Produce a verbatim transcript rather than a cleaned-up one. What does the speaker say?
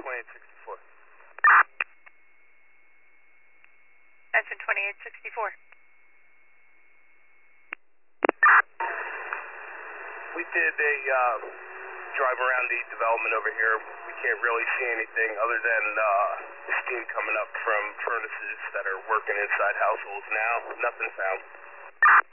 twenty-eight sixty-four. Engine twenty-eight sixty-four. We did a uh, drive around the development over here. We can't really see anything other than uh, steam coming up from furnaces that are working inside households now. Nothing found.